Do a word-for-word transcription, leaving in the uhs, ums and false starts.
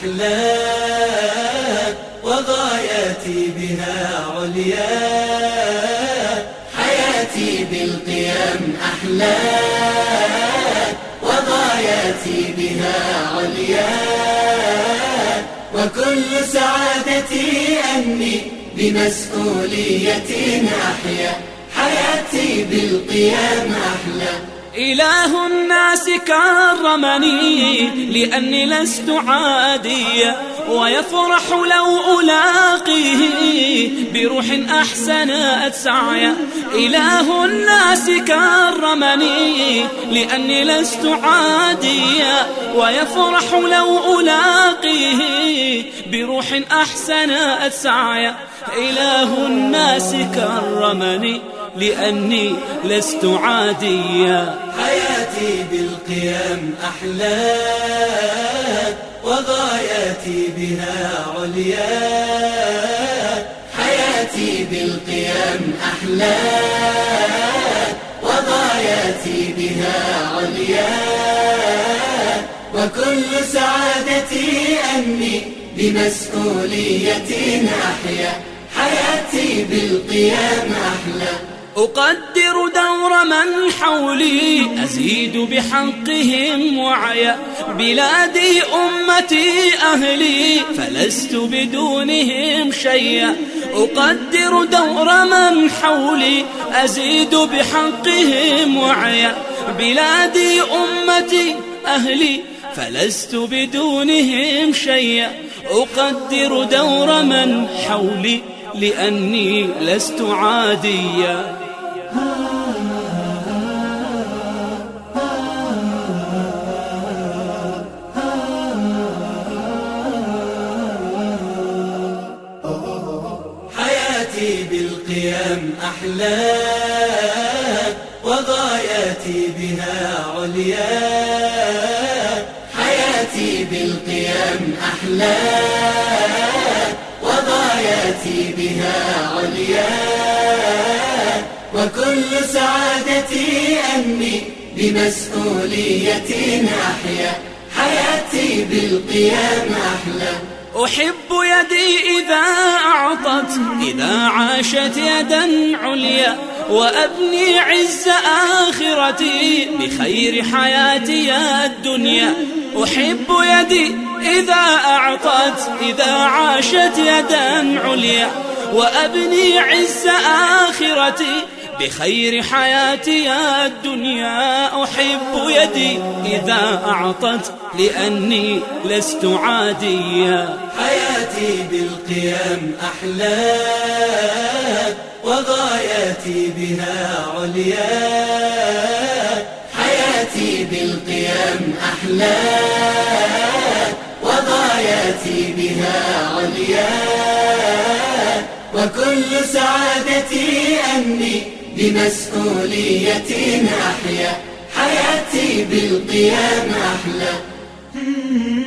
أحلى وغاياتي بها عليا، حياتي بالقيم أحلى وغاياتي بها عليا، وكل سعادتي أني بمسؤولية أحيا، حياتي بالقيم أحلى. إله الناس كرمني لأني لست عاديا، ويفرح لو ألاقيه بروح أحسنت سعيا. إله الناس كرمني لأني لست عاديا، ويفرح لو ألاقيه بروح أحسنت سعيا. إله الناس كرمني لأني لست عاديا، حياتي بالقيم أحلى وغاياتي بها عليا، حياتي بالقيم أحلى وغاياتي بها عليا، وكل سعادتي أني بمسؤولية أحيا، حياتي بالقيم أحلى. أقدر دور من حولي أزيد بحقهم وعيا، بلادي أمتي أهلي فلست بدونهم شيئا. أقدر دور من حولي أزيد بحقهم وعيا، بلادي أمتي أهلي فلست بدونهم شيئا. أقدر دور من حولي لأني لست عاديا. حياتي بالقيم أحلى وغاياتي بها عليا، حياتي بالقيم أحلى وغاياتي بها عليا، وكل سعادتي أني بمسؤولية أحيا، حياتي بالقيم أحلى. أحب يدي إذا أعطت، إذا عاشت يدا عليا، وأبني عز آخرتي بخير حياتي الدنيا. أحب يدي إذا أعطت، إذا عاشت يدا عليا، وأبني عز آخرتي بخير حياتي الدنيا. أحب يدي إذا أعطت لأني لست عاديا، حياتي بالقيم أحلى وغاياتي بها عليا، حياتي بالقيم أحلى وغاياتي بها عليا، وكل سعادتي أني بمسؤولية أحيا، حياتي بالقيم أحلى.